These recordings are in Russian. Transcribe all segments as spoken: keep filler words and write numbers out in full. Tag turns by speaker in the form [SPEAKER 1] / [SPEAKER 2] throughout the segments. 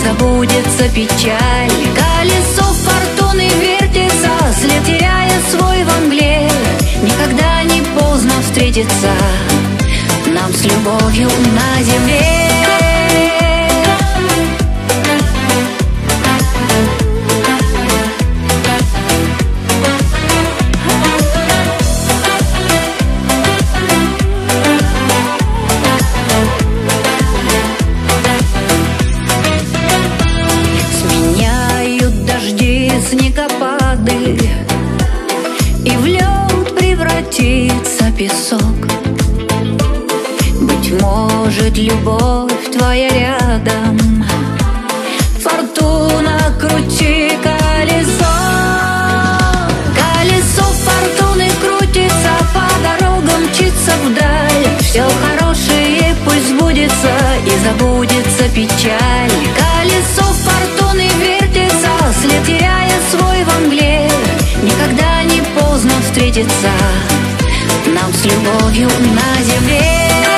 [SPEAKER 1] забудется печаль. Колесо фортуны вертится, след теряя свой во мгле. Никогда не поздно встретиться нам с любовью на земле. Снегопады, и в лед превратится песок. Быть может, любовь твоя рядом. Фортуна, крути колесо. Колесо фортуны крутится, по дорогам мчится вдаль. Все хорошее пусть сбудется, и забудется печаль. Колесо фортуны вертится, след теряя свой во мгле. Никогда не поздно встретиться нам с любовью на земле.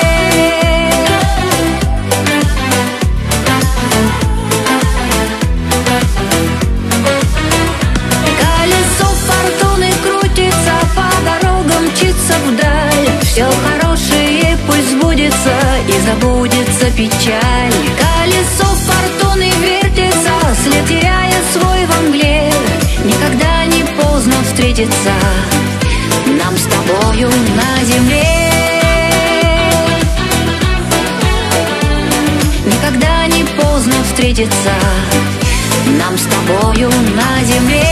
[SPEAKER 1] Колесо фортуны крутится, по дорогам мчится вдаль. Все хорошее пусть сбудется, и забудется печаль. Колесо фортуны вертится, след теряя свой во мгле. Никогда не поздно встретиться нам с тобою на земле. Никогда не поздно встретиться нам с тобою на земле.